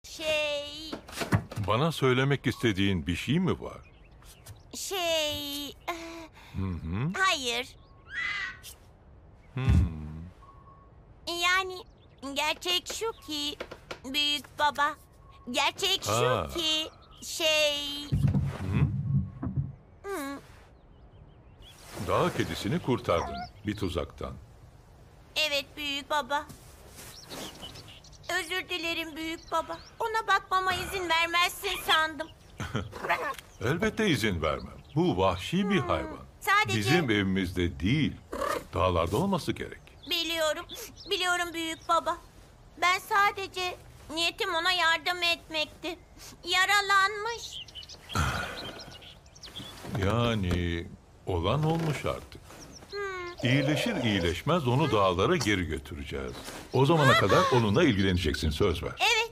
Şey, Bana söylemek istediğin bir şey mi var? şey... Hayır. Yani gerçek şu ki büyük baba. Gerçek Ha. şu ki şey... Dağ kedisini kurtardın bir tuzaktan. Evet büyük baba. Özür dilerim büyük baba. Ona bakmama izin vermezsin sandım. Elbette izin vermem. Bu vahşi bir hayvan. Sadece- Bizim evimizde değil, dağlarda olması gerek. Biliyorum, biliyorum büyük baba. Ben sadece niyetim ona yardım etmekti. Yaralanmış. Yani olan olmuş artık. İyileşir iyileşmez onu dağlara geri götüreceğiz. O zamana kadar onunla ilgileneceksin, söz ver. Evet,